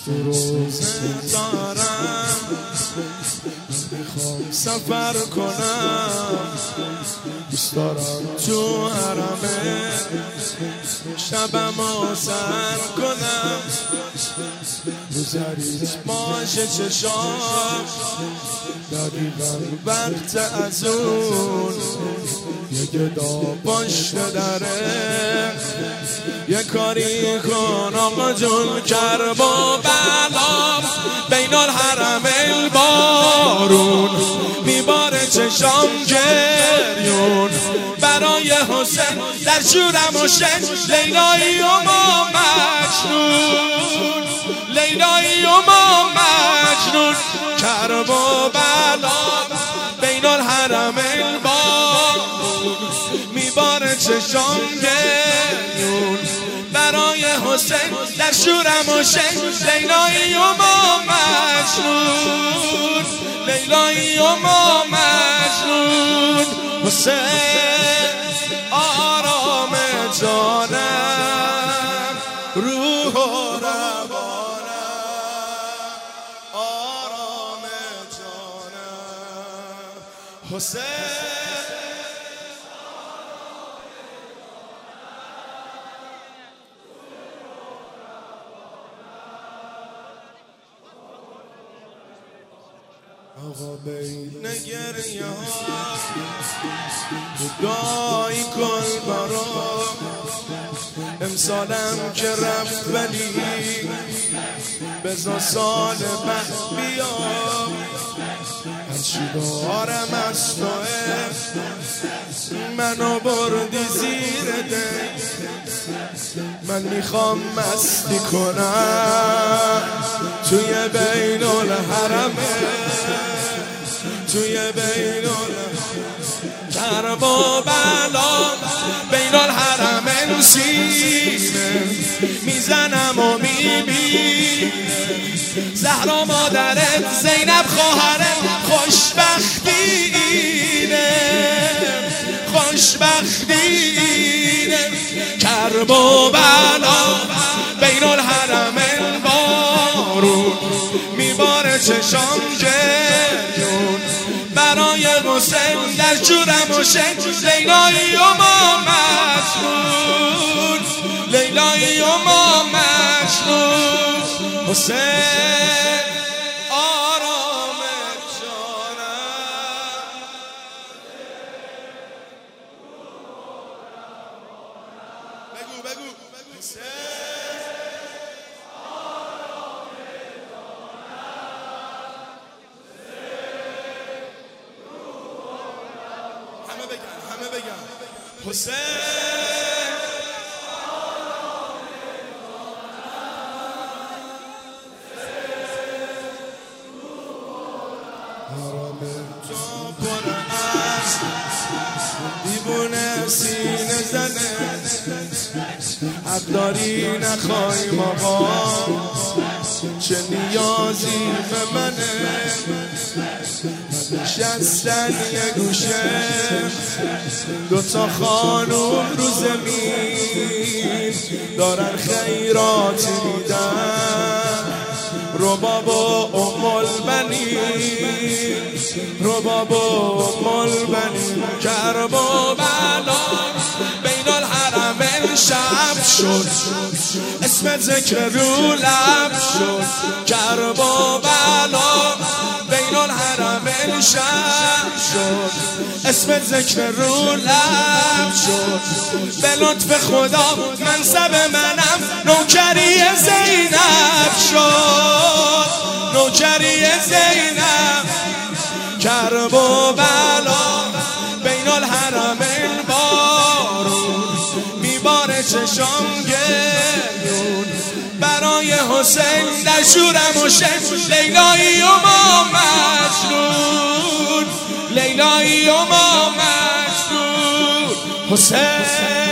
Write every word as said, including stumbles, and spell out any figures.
تو روزه دارم میخوام سفر کنم، دوست دارم تو حرمه شبمو سر کنم، رو زریت باشه چشام دقیقا وقت از اون یه گدا پشت دره یه کاری کن آقا جون. کرب و بلام بین الحرمین بارون میباره چشام گریون، برای حسین در شورم و شن لیلایی و ما مجنون، لیلایی و ما مجنون. کرب و بلام بین الحرمین بارون میباره چشام گریون، برای حسین در شورم و شن لیلایی و ما مجنون، لیلایی و ما مجنون. حسین آرام جانم، روح و روانم، آرام جانم. حسین آقا بین گریه ها دعایی کن برام، امسالم که رفت ولی بزا سال بعد بیام، هرچی دارم از توه منو بردی زیر ده، من میخوام مستی کنم توی بین الحرمه، توی بین کرب و بلام بین الحرمین سینه میزنم و میبینه، زهرا مادرت زینب خواهرت خوشبختی اینه، خوشبختی اینه. کرب و بلام بین الحرمین بارون میباره چشام گریون، برای حسین در جورم و شن لیلایی و ما مجنون، لیلایی و ما مجنون. حسین آرام جانم، بگو بگو حسین آرام جانم، همه بگن همه بگن حسین دیوونه سینه زنه، حق داری نخواهیم آقا، چه نیازی به منه، نشستن یه گوشه دوتا خانوم رو زمین دارن خیرات میدن، رباب و ام البنین، رباب و ام البنین. کرب و بلام بین الحرمین شب شد، اسم ذکر رو لب شد. کرب و بلام بین الحرمین شب شد، اسم ذکر رو لب شد. به لطف خدا منصب منم نوکری زینب شد، نوکری زینب. کرب و بلام بین الحرمین بارون میباره چشام گریون، برای حسین در شورم و شن لیلایی و ما مجنون، لیلایی و ما مجنون. حسین